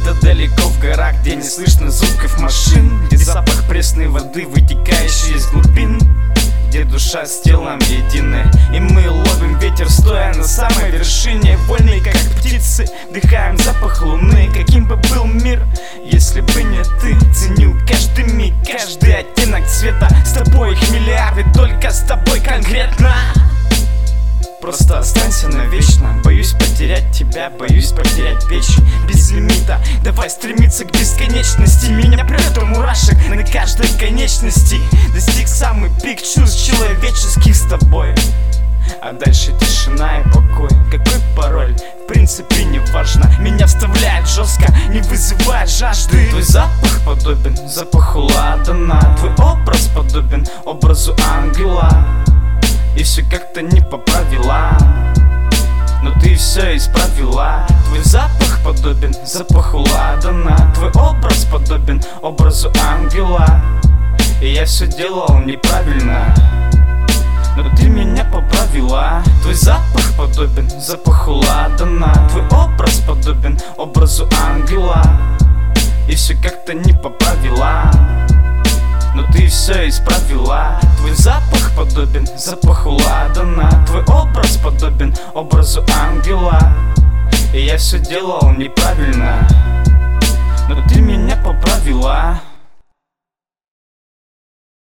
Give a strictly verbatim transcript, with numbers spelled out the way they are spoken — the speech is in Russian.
Где-то далеко в горах, где не слышно звуков машин, где запах пресной воды, вытекающей из глубин, где душа с телом единая, и мы ловим ветер, стоя на самой вершине. Вольные, как птицы, вдыхаем запах луны. Каким бы был мир, если бы не ты? Ценю каждый миг, каждый оттенок цвета. С тобой их миллиарды, только с тобой конкретно. Просто останься навечно. Боюсь потерять тебя, боюсь потерять печень. Без лимита, давай стремиться к бесконечности. Меня прет мурашек на каждой конечности. Достиг самый пик чувств человеческих с тобой. А дальше тишина и покой. Какой пароль? В принципе не важно. Меня вставляет жестко, не вызывает жажды. Твой запах подобен запаху ладана. Твой образ подобен образу ангела. И все как-то не по правилам, но ты все исправила. Твой запах подобен запаху ладана. Твой образ подобен образу ангела. И я все делал неправильно, но ты меня поправила. Твой запах подобен запаху ладана. Твой образ подобен образу ангела. И все как-то не по правилам, но ты все исправила. Твой запах подобен запаху ладана. Твой образ подобен образу ангела. И я все делал неправильно, но ты меня поправила.